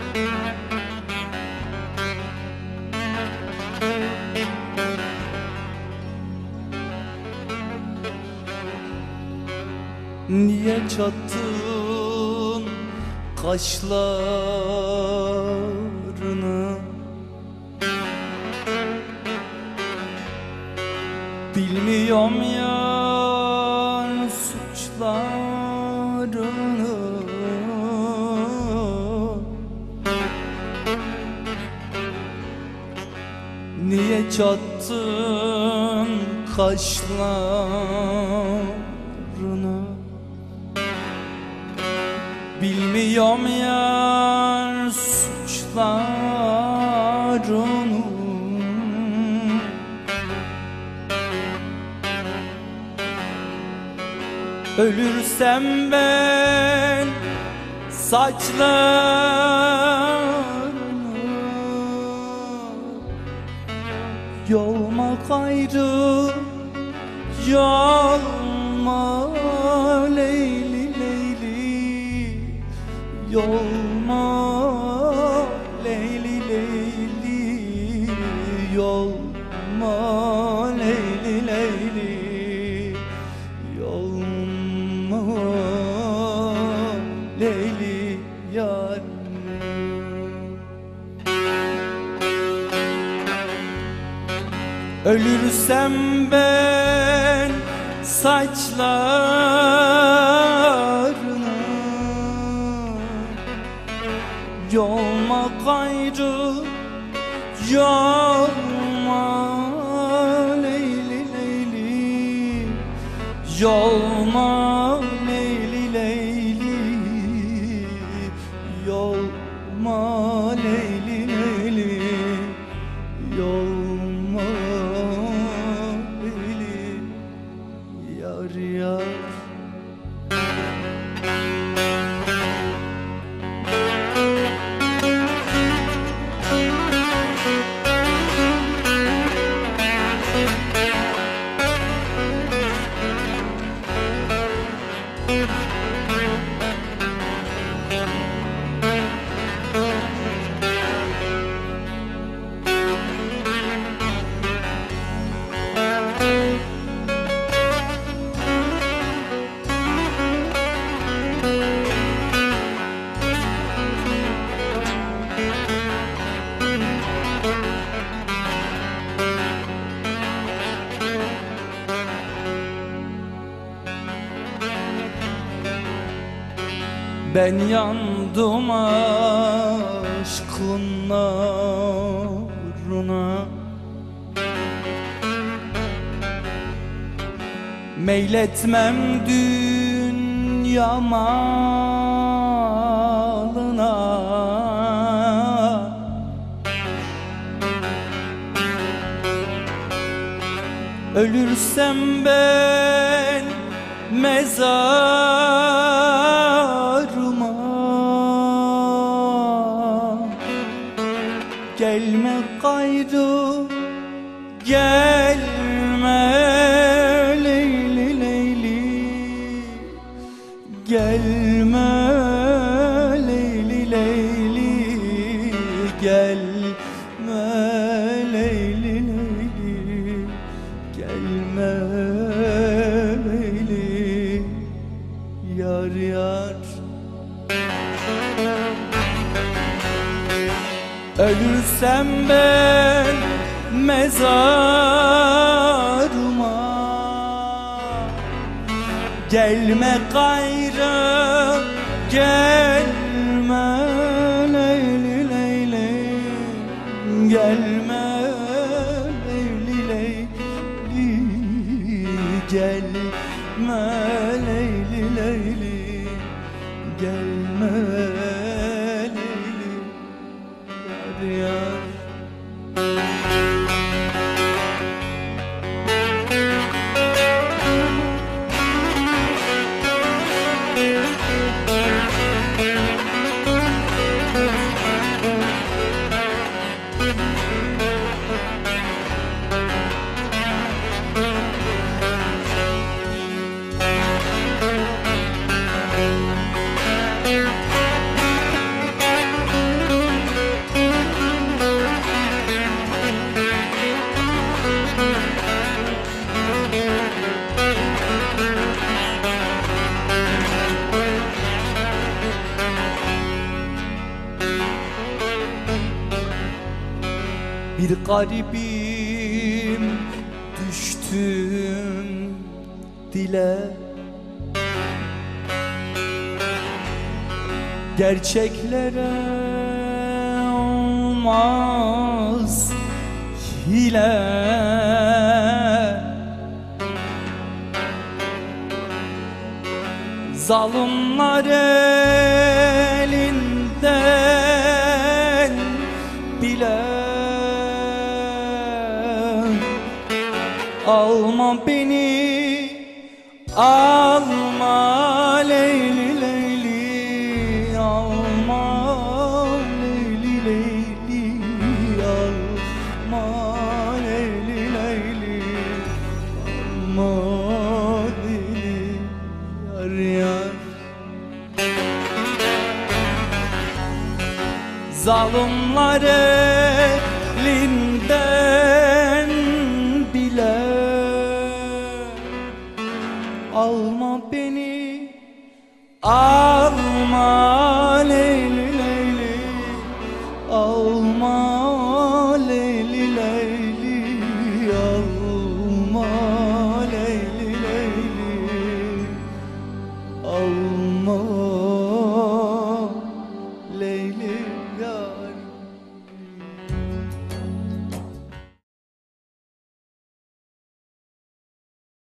Niye çattın kaşlarını? Bilmiyorum yar suçlarını. Niye çattın kaşlarını? Bilmiyorum yar suçlarını. Ölürsem ben saçlarını yolma gayrı, yolma Leyli Leyli, yolma Leyli Leyli, yolma Leyli Leyli, yolma Leyli yar. Ölürsem ben saçlarını yolma gayrı, yolma Leyli Leyli, yolma Leyli Leyli, yolma Leyli Leyli, yolma Leyli yar yar. Ben yandım aşkın narına, meyletmem dünya malına. Ölürsem ben mezarıma gelme gayrı, gelme Leyli Leyli, gelme Leyli Leyli, gelme Leyli Leyli, gelme Leyli yar yar. Ölürsem ben mezarıma gelme gayrı, gelme Leyli Leyli, gelme Leyli Leyli, gelme Leyli Leyli, gelme Leyli yar yar. Bir garibim düştüm dile, gerçeklere olmaz hile. Zalimler elinden bile alma beni, alma Leyli Leyli, alma Leyli Leyli, alma Leyli Leyli, alma Leyli yar yar. Zalimler elinden bile alma beni, alma Leyli Leyli, alma